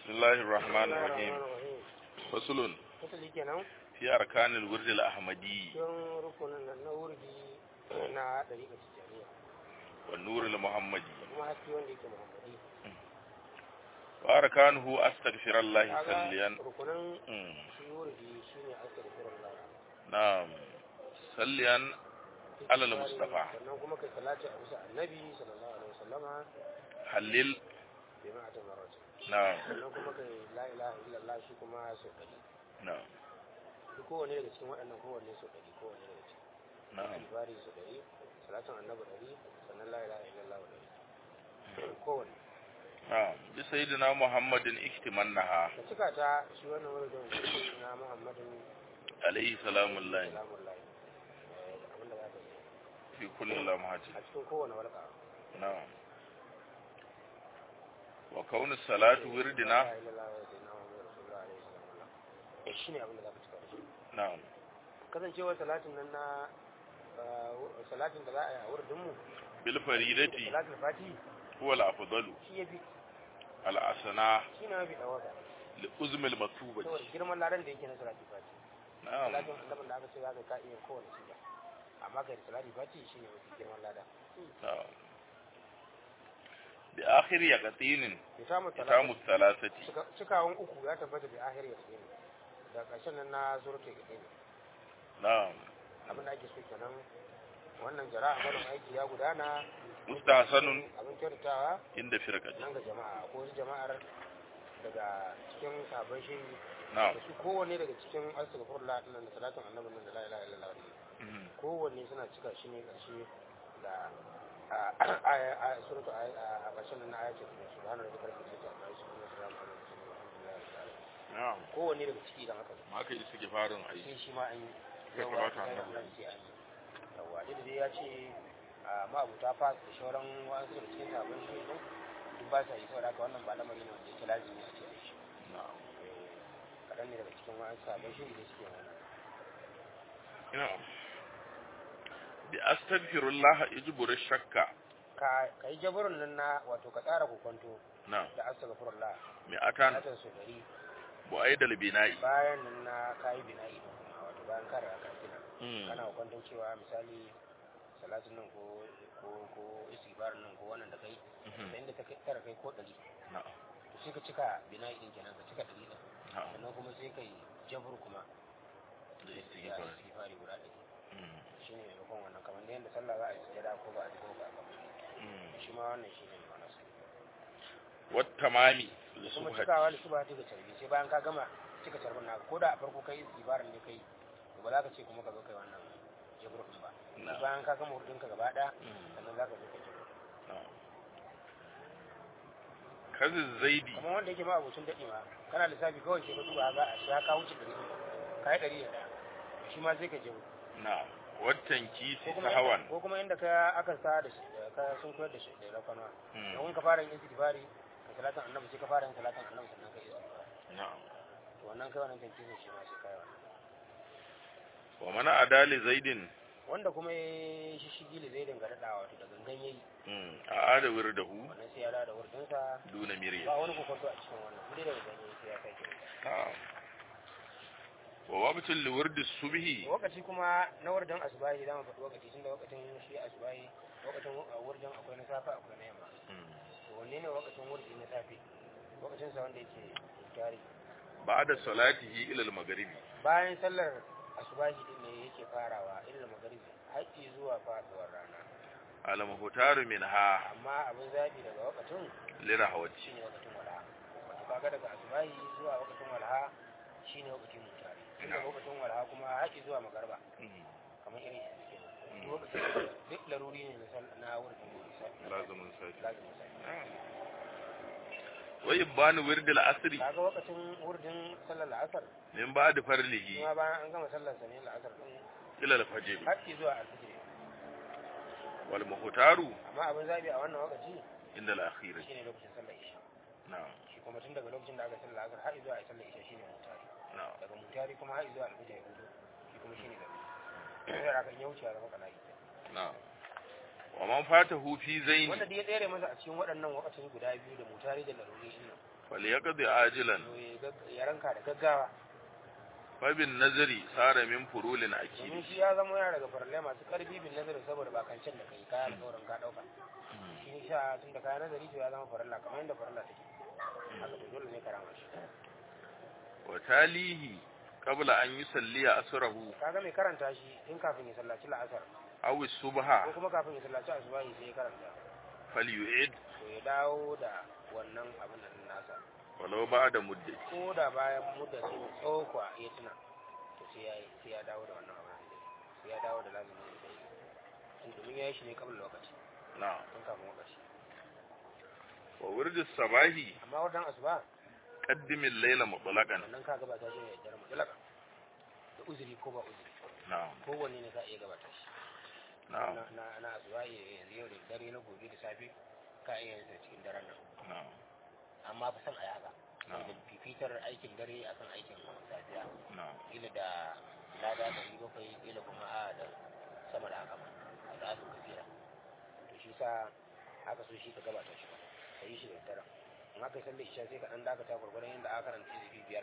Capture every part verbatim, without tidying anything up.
بسم الله الرحمن الرحيم فصل fasali kenan في أركان الورد الأحمدي don rukunin nan na wurdi na ɗariƙar tijjaniya والنور المحمدي kuma haske wanda yake muhammadi وأركانه أستغفر الله kaga سليا rukunin مم. shi wurdi shine astaghfirullah نعم سليا على المصطفى sannan kuma kai salati a bisa annabi sallallahu alaihi wasallama حلل bi ma'atin marat نعم sannan kuma kai la ilaha illallah shi kuma sau ɗari نعم duk kowanne daga cikin waɗannan kowanne sau ɗari kowanne daga cikin نعم bari sau ɗari salatin annabi ɗari sannan la ilaha illallah ɗari kowanne نعم بسيدنا محمد اكتمنها ka cika ta shi wannan wurin shi na muhammadin عليه سلام الله salamullahi abinda za ka yi في كل لمحة a cikin kowane walƙa نعم وكون الصلاة وردنا shi ne abinda za ka cika da shi نعم kasancewar salatin nan na salatin da za a yi a wurinmu بالفريدة salatin fati هو الأفضل shi ya fi الأسنى shi ne mafi ɗawaka لأزم المكتوبة saboda girman ladan da yake na salatin fati نعم salatin annabin da aka ce za ka ka iya kowane shiga amma kai da salatin fati shi ne mafi girman lada نعم بآخر يقطين ya samu كتام الثلاثة cikawan uku ya tabbata da ahir ya tsaye da ƙarshen nan na zurke ga ɗaya نعم abin da ake so kenan wannan jara'a barin aiki ya gudana مستحسن abin kyautatawa عند فرقة nan ga jama'a ko wasu jama'ar daga cikin sabon shi نعم da su kowanne daga cikin astaghfirullah din nan da salatin annabi nan da la ilaha illallah din مم. kowanne suna cika shi ne ƙarshe da a suratu a ƙarshen nan na ayatul subhanahu wa ta'ala da ta shi kuma salamu alaikum نعم kowanne daga ciki idan aka ما كي استغفارن أي sai shi ma an yi Ya yawa kamata sai annabi. annabi sai an yi yawa duk da dai ya ce a ma'abuta fa da shauran wasu da cikin sabon shi din duk ba sa yi saboda haka wannan ba lamari ne wanda yake lazimi a ce a yi shi نعم Eh, kaɗan ne daga cikin wasu sabon shi da suke wannan نعم بأستغفر الله يجبر الشك ka ka yi jaburin nan na wato ka tsara kokonto نعم da astaghfirullah مئتان satan su dari بؤيد البناء bayan nan na kayi bina'i din kuma wato bayan ka riga ka gina مم. kana kokonton cewa misali salatin nan ko ko ko istighfarin nan ko wannan da kai Mhm. da inda ta kai tara kai ko ɗari نعم to sai ka cika bina'i din kenan ka cika ɗari din نعم sannan kuma sai kai jabur kuma da da istighfar. istighfari guda ɗari مم. shine maimakon wannan kamar da yadda sallah za a yi sujada ko ba a ko ba a gaba مم. shi ma wannan shine ma'anar sa والتمام da kuma لسبحة cikawa da su ba ta ga tarbi sai bayan ka gama cika tarbin naka ko da a farko kai istighfarin ne kai to ba za ka ce kuma ka zo kai wannan jabur din ba نعم sai bayan ka gama hurdin ka gaba ɗaya مم. sannan za ka zo kai jabur نعم كذا الزيدي kamar wanda yake ma abocin daɗi ma kana lissafi kawai sai ka duba ga a shi ka wuce ɗari ka yi ɗari da ɗaya shi ma sai ka jabur نعم والتنكيس ko kuma سهوا ko kuma inda ka aka sa da shi da ka sun koyar da shi da rakwana مم. don ka fara yin istighfari ka salatin annabi sai ka fara yin salatin annabi sannan ka yi istighfari نعم to wannan kai wannan tankisin shi ma sai kai wannan ومن أدال زيد wanda kuma ya shi shigi da zai dinga daɗawa wato da gangan yayi مم. أعاد ورده wannan sai ya dawo da wurdinsa دون ba مريم wani kokonto a cikin wannan sai da gangan yayi sai ya kai kira نعم ووقت لورد الصبح lokaci kuma na wurdin asubahi zamu faɗi lokaci tun da lokacin shi asubahi lokacin wurdin akwai na safa akwai na yamma مم. to wanne ne lokacin wurdi na safe lokacin sa wanda yake tari بعد صلاته إلى المغرب bayan sallar asubahi din ne yake farawa ilal magharibi haƙi zuwa faduwar rana المختار منها amma abin zabi daga lokacin لرهوة shine lokacin walha wato kaga daga asubahi zuwa lokacin walha shine lokacin mutari daga lokacin walha kuma haƙi zuwa magarba مم. kamar irin yanzu kenan lokacin duk laruri ne na sal- na wurin لازم نسافر lazimin sai ويبان ورد العصر kaga lokacin wurdin sallar la'asar من بعد فرله kuma bayan an gama sallar sa ne la'asar din إلى الفجر haƙi zuwa alfijir والمختار amma abin zabi a wannan lokaci عند الأخير shine lokacin sallar isha نعم shi kuma tun daga lokacin da aka sallar asar har zuwa a sallar isha shine mutari نعم daga mutari kuma har zuwa alfijir ya hudu shi kuma shine gari sai aka yi wuce ya zama kana ita نعم ومن فاته في زين wanda da ya tsere masa a cikin waɗannan wakacin guda biyu da mutari da laruri din nan falyaqdi ajilan to ya gag- ya ranka da gaggawa fa bin nazari sara min furulin domin akidi shi ya zama yana daga farallai masu karfi bin nazarin saboda bakancin da kai kayan alƙawarin ka ɗauka shi ne sha tun da kayan nazari to ya zama faralla kamar yadda faralla take haka to dole ne karama shi wa talihi qabla an yusalliya asrahu kaga mai karanta shi in kafin ya sallaci la'asar aw subha ko kuma kafin ya sallaci asubahi sai ya karanta falyu'id to ya dawo da wannan abin nan nasa walau ba'da muddati ko da bayan mudda sai mai tsawo kuwa ya tuna to sai ya sai ya dawo da wannan abin da sai ya dawo da lazumin da ya yi domin ya yi shi ne kabin lokaci na'am tun kafin lokaci wa wurdi sabahi amma wadan asuba qaddim al-layla mutlaqan wannan ka gabata shi ne da mutlaka da uzuri ko ba uzuri na'am kowanne ne ka iya gabata shi na'am na na na asuba yanzu yau da dare na gobe da safe ka iya yin sa cikin daren nan na'am amma fa san a yi haka Na'am. da fifitar aikin dare akan aikin safiya na'am ila da lada da yi bakwai ila kuma a da sama da haka ma a da su kafira to shi sa haka so shi ka gabata shi ka yi shi da daren in aka yi sallar isha sai ka dan dakata gwargwaron yadda aka karanta izifi biyar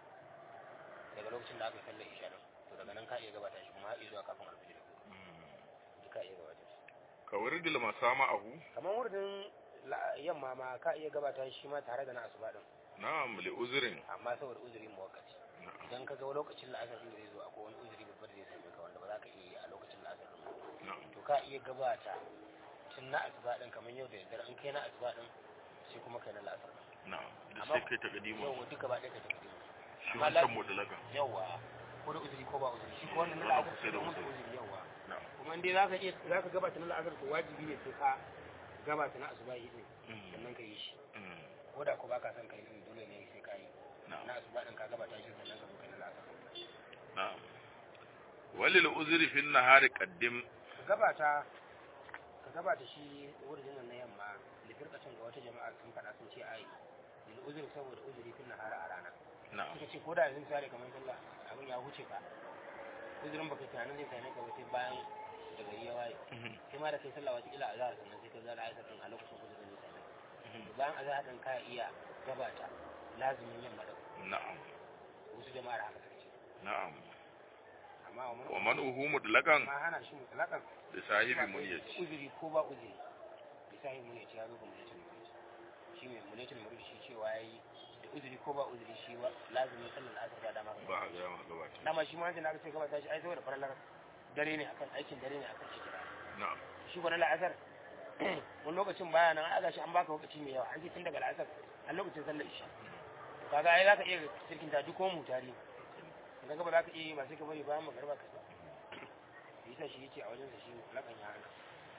daga lokacin da aka yi sallar isha din to daga nan ka iya gabata shi kuma har zuwa kafin alfijir duk ka iya gabata shi ka wurdi masama'ahu kamar wurin yamma ma ka iya gabata shi ma tare da na asuba din na'am li uzrin amma saboda uzuri muwakkati idan ka ga lokacin la'asar din da zai zo akwai wani uzuri babba da zai same ka wanda ba za ka iya yi a lokacin la'asar din ba na'am to ka iya gabata tun na asuba din kamar yau da daddare an kai na asuba din sai kuma kai na la'asar din na'am da Amma- sai kai taqdimu yau duka ba ɗaya ka tafi shi amma wancan lafi- mutlaqan yawa ko da uzuri ko ba uzuri shi ko wannan na Wannan la'asar sai sai da da musu uzuri. uzuri yawa na'am kuma in dai za ka iya za ka gabata na la'asar to wajibi ne sai ka gabata na asuba yi din Mm. sannan ka yi shi Mm. ko da ko ba ka son ka yi din dole ne sai ka yi na'am na asuba din ka gabata shi sannan ka zo kai na la'asar na'am walil uzri fi an-nahari qaddim ka gabata ka gabata shi wurin nan na yamma da firkacin ga wata jama'a sun faɗa sun ce ai lil uzuri saboda uzuri kun nahara a rana na'am suka ce ko da yanzu misali kamar sallah abin ya huce ka uzurin baka tunanin zai same ka ba sai bayan da gari ya waye Mhm. sai ma da kai sallah wata ila azhar sannan sai ka zara aisha din a lokacin uzurin zai same ka Mhm. to bayan azhar din ka iya gabata lazimin yamma da na'am wasu jama'ar haka suka ce na'am amma wa wa man uhu mutlaqan ma hana shi mutlakan da sahibi muryati uzuri ko ba uzuri lisahin mu ne ya zo ga muletin murid shi mai muletin murid shi cewa yayi da uzuri ko ba uzuri shi wa lazimin sallar asar ba dama ba a ga ma gabata dama shi ma wancan da aka ce gabata shi ai saboda farallar dare ne akan aikin dare ne akan shi kira na'am shi ko na la'asar wani lokacin baya nan aga shi an baka lokaci mai yawa an ce tun daga la'asar a lokacin sallar isha kaga ai zaka iya sirkin ta duk ko mutari kaga ba za ka iya yi ba sai ka bari bayan magarba ka sa yasa shi yake a wajen sa shi lakan ya hana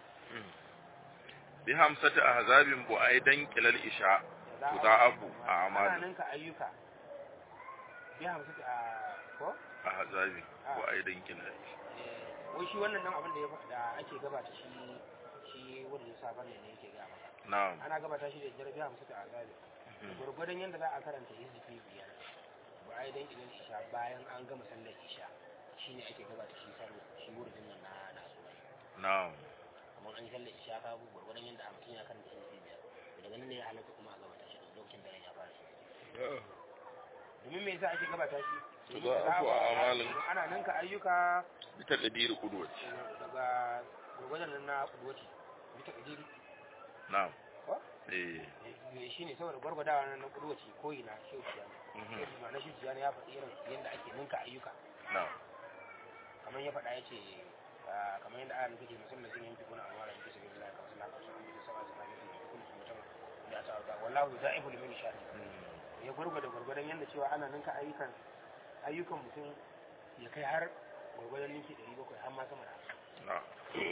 bi hamsati ahzabin bu'aidan kilal isha tuda'abu ana a'mal ninka ayyuka ya hamsu a ko ahzabi bu'aidan kilal wai shi wannan dan abin da ya da ake gabata shi shi wurin safar ne yake ga maka na'am ana gabata shi da jarabi hamsu a azabi gurgurdan yanda za a karanta hizbi biyar ba ai dan idan isha bayan an gama sallar isha shine ake gabata shi sallar shi wurin nan na na asuba na'am kamar an yi sallar isha ka gurgurdan yanda a mutum ya karanta hizbi biyar daga nan ne ya halatta kuma a gabata shi lokacin da ya fara shi domin me yasa ake gabata shi tuda'abu a'malin ana ninka ayyuka bi taqdir qudwati daga gurgurdan na kudwaci bita kadiri na'am ko eh ne shine saboda gurgurdawa na kudwaci ko ina shi ya Mhm. ma na shi ya ya faɗi irin yanda ake ninka ayyuka na'am kamar ya faɗa yace kamar yanda ayan take musamman sun yanki kuna amara yake sai Allah ka sallaka su an bi sama da bayan da kullu mutum ya ta ga wallahu za'ibu liman sha ya gurgurda gurgurdan yanda cewa ana ninka ayyukan ayyukan mutum ya kai har gurgurdan ninki ɗari bakwai har ma sama da haka na'am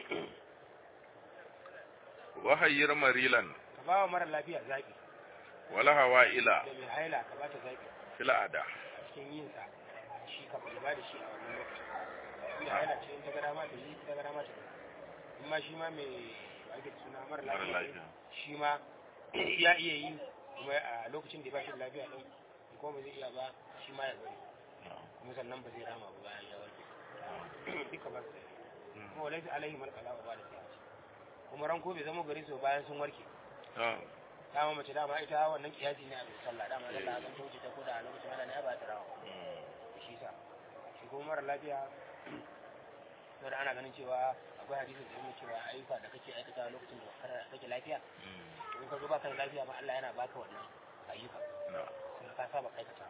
wa hayyir marilan ka ba wa mara lafiya zaɓi wala hawa'ila da mai haila ka ba ta zaɓi fil ada a cikin yin sa shi ka ba da shi a wannan lokacin shi haila ce in ta ga dama ta yi ta ga dama ta yi amma shi ma mai ake da suna mara mara lafiya lafiya shi ma ya iya yi kuma a lokacin da ba shi da lafiya ɗin kuma ba zai iya ba shi ma ya bari na'am kuma sannan ba zai rama ba bayan ya warke duka ba su da kuma walai alaihi malkala ba da sai kuma ranko bai zama gari su bayan sun warke na'am dama mace dama ita wannan kiyasi ne a bisa sallah dama sallah zan ta wuce ta koda a lokacin Allah ne ya ba ta rawa shi sa shi kuma mara lafiya sai ana ganin cewa akwai hadisi da yake cewa ayyuka da kake aikata lokacin da kana kake lafiya in ka zo baka lafiya ma Allah yana baka wannan ayyuka sai ka saba aikata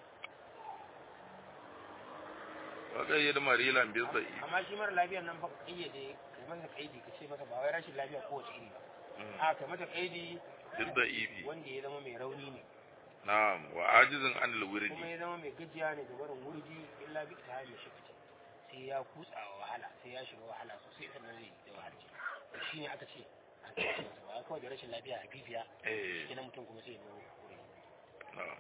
wadda yi da marilan biyu da amma shi mara lafiyar nan fa kayyade kai masa kaidi ka ce masa ba wai rashin lafiya ko wace iri ba a kai masa kaidi duk da ifi wanda ya zama mai rauni ne na'am wa ajizin an alwirdi kuma ya zama mai gajiya ne da barin wurji illa bi ta hanyar shi kace sai ya kutsa wa wahala sai ya shiga wahala sosai sannan zai yi wahalci shi ne aka ce a cikin sa ba kawai da rashin lafiya a bibiya eh ina mutum kuma sai ya zo wuri na'am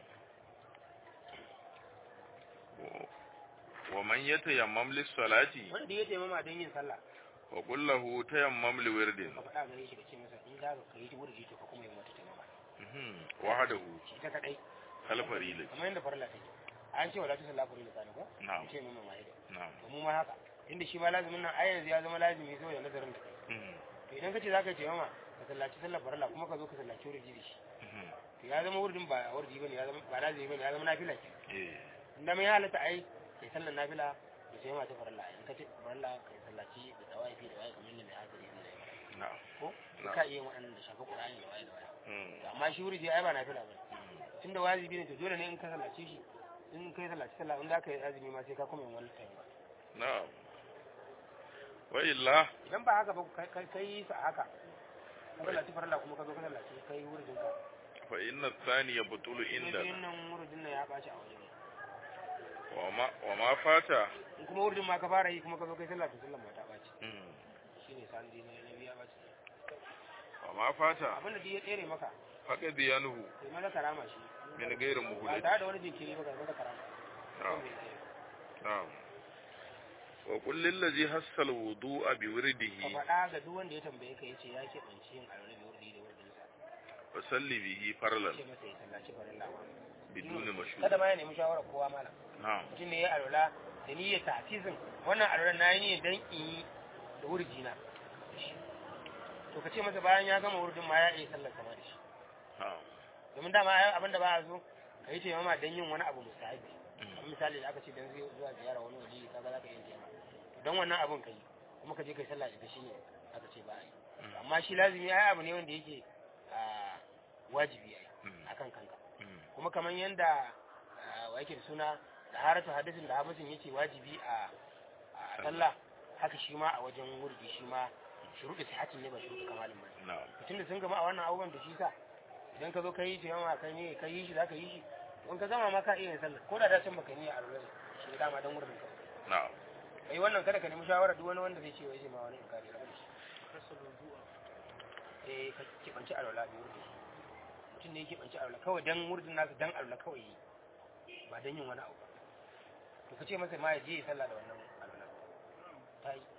wa man yatayammam lis-salati wanda ya tayammama don yin sallah wa qul lahu tayammam li-wirdin ka faɗa gare shi ka ce masa in za ka yi wurji to ka kuma yi mata tayammama mhm wahdahu shi ta kadai kalfarila kamar yadda farilla take an ce wala ta sallah farilla ta ne ko na'am ce mun mai na'am to mu ma haka inda shi ma lazimin nan ai yanzu ya zama lazimi saboda nazarin da kai mhm to idan kace zaka ce mama ka sallaci sallar farilla kuma ka zo ka sallaci wurji da shi mhm to ya zama wurdin ba wurji bane ya zama ba lazimi bane ya zama nafila ke eh inda mai halatta ai kai sallar nafila da sai mata farilla in kace farilla kai sallaci da tawafi da waye kamar ne mai hadari ne na'am ko ka iya wannan da shafa qur'ani da waye da waye mhm amma shi wurji ai ba nafila bane tunda wajibi ne to dole ne in ka sallace shi in kai sallaci sallah in za ka yi azumi ma sai ka kuma yin wani tayyama na'am wa illa idan ba haka ba kai kai sa haka ka sallaci farilla kuma ka zo ka sallaci kai wurdin ka fa inna thaniya butulu inda in nan wurdin nan ya baci a wajen wa ma wa ma fata in kuma wurdin ma ka fara yi kuma ka zo kai sallah to sallan ma ta baci mhm shine sandi ne na biya baci wa ma fata abin da ya tsere maka faqad yanuhu kai maza karama shi min gairin ba muhulati tare da wani jinkiri ba kai maza karama na'am na'am wa qul lil ladzi hassal wudu'a bi ka wirdihi faɗa ga duk wanda ya tambaye ka yace ya ke banci yin alwala bi wurdi da wurdin sa wa salli bihi farlan ce masa ya sallaci farilla biduni mashhur kada ma ya nemi shawara kowa mala na'am mutum ne ya alwala da niyyar tafizin wannan alwala na yi niyyar dan in yi da wurji na to ka ce masa bayan ya gama wurdin ma ya iya sallar sama da shi na'am domin dama abin da ba a so ka yi taimama don yin wani abu mustahabi kamar misali da aka ce don zai zuwa ziyara wani waje kaga za ka yi taimama don wannan abin ka yi kuma ka je ka yi sallah da shi ne aka ce ba a yi amma shi lazimi ai abu ne wanda yake a wajibi ai akan kanka kuma kamar yanda wa yake da suna da haratu hadisin da hadisin yake wajibi a a sallah haka shi ma a wajen wurdi shi ma shuruɗi sihatin ne ba shuruɗi kamalin ba na'am tunda sun gama a wannan abubuwan da shi sa idan ka zo ka yi shi yamma kai ne ka yi shi za ka yi shi in ka gama ma ka iya yin sallah ko da da can baka niyya a lura shi ne dama dan wurin ka na'am kai wannan kada ka nemi shawara duk wani wanda zai ce wai zai ma wani inkari da shi eh ka kibanci alwala bi wurin mutum ne yake kibanci alwala kawai dan wurin nasu dan alwala kawai ba dan yin wani abu to ka ce masa ma ya je ya sallah da wannan alwala ta yi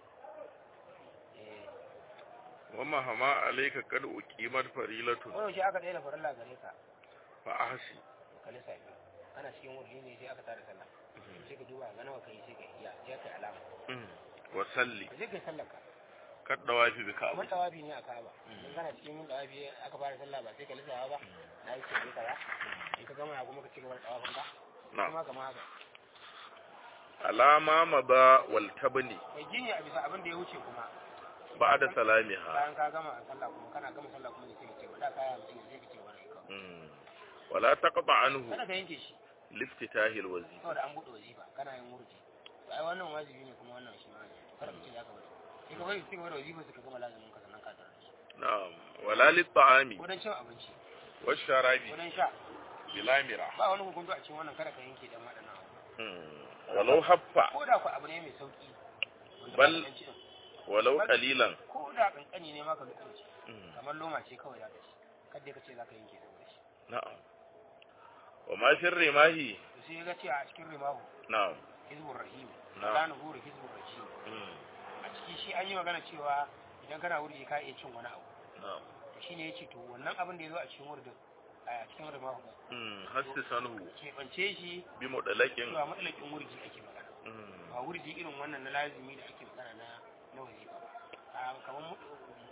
wa mahama alayka qad uqimat farilatun wannan shi aka daina farilla gare ka fa ahsi ka lissafi ana cikin wurin ne sai aka tada sallah sai ka duba ga nawa kai sai ka iya sai ka alama wa salli sai ka sallaka kad dawafi bi ka'aba mun dawafi ne a Ka'aba in kana cikin mun dawafi aka fara sallah ba sai ka lissafa ba na yi sai ka in ka gama kuma ka ci gaba da dawafin ka kuma kamar haka alama maba wal tabni kai jinya a bisa abin da ya wuce kuma ba'da salamiha bayan ka gama sallah kuma kana gama sallah kuma sai ka ce ba da kaya mutum sai ka ce wani ka wala taqta anhu kada ka yanke shi liftitahil wazifa saboda an bude wazifa kana yin murji to ai wannan wajibi ne kuma wannan shi ma ne kada ka ce zaka bari sai ka bari sai ka bari wazifa sai ka gama lazumin ka sannan ka tarar da shi na'am wala lit ta'ami wadan cin abinci wash sharabi wadan sha bilamira ba wani hukunci a cikin wannan kada ka yanke dan wadannan walau haffa ko da ku abu ne mai sauki bal walau qalilan ko da kankani ne ma ka lukunci kamar loma ce kawai zaka ci kada ka ce zaka yanke saboda shi na'am wa ma fi rimahi to sai ga ce a cikin rimahu na'am hizbur rahim Na'am. kana huru hizbur rajim a ciki shi an yi magana cewa idan kana wuri ka iya cin wani abu na'am to shine yace to wannan abin da yazo a cikin wurin a cikin rimahu mm hassanhu ke bance shi bi mudalakin cewa matsalakin wurji ake magana ba wurji irin wannan na lazimi da ake magana na na wazifa ba a kamar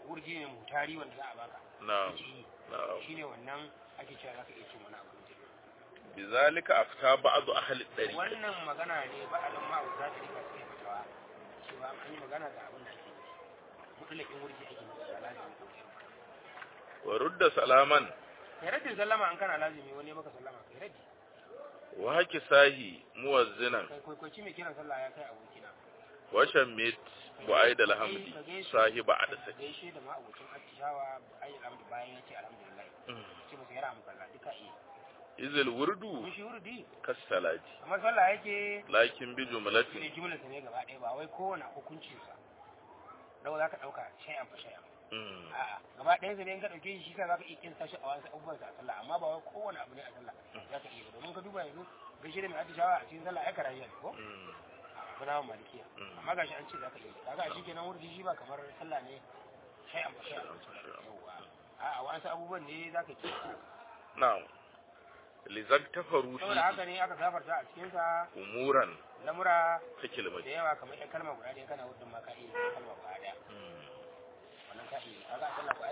wurdi ne mutari wanda za a baka na'am shi na'am shine wannan ake cewa zaka iya cin wani abu bizalika afta ba'd ahli tariq wannan magana ne ba a lamma za ta rika sai fatawa cewa an yi magana da abin da ake mutlakin wurdi ake da lazimi wa rudda salaman kai raddi sallama an kana lazimi wani baka sallama kai raddi wa haki sahi muwazzinan kai kwaikwaci mai kiran sallah ya kai abokina wa shammit wa aida alhamdi sahiba adasa gaishe da ma'abucin attishawa ayi alhamdu bayan yace alhamdulillah ce masa yara mukalla duka eh izil wurdu shi wurdi kas salati amma sallah yake lakin bi ne jumlatin jumla ne gaba ɗaya ba wai kowane hukuncin sa dawo zaka dauka shay'an fa shay'an a'a gaba ɗaya sai in ka dauke shi sai zaka iya kinsa shi a wasu abubuwan sa a sallah amma ba wai kowane abu ne a sallah zaka iya domin ka duba yanzu gaishe da mai attishawa a cikin sallah ai karayya ne ko muna malikiya amma gashi an ce zaka iya kaga shi kenan wurdi shi ba kamar sallah ne shay'an fa shay'an yawa a'a wasu abubuwan ne zaka ci na'am lizak tafaru saboda haka ne aka gafarta a cikin sa umuran lamura ta kilmai da yawa kamar ɗan kalma guda ɗaya kana wurin ma ka iya kalma guda ɗaya wannan ka iya kaga sallah